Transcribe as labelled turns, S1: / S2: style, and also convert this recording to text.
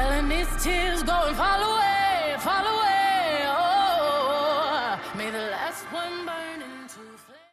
S1: telling these tears go and fall away, fall away.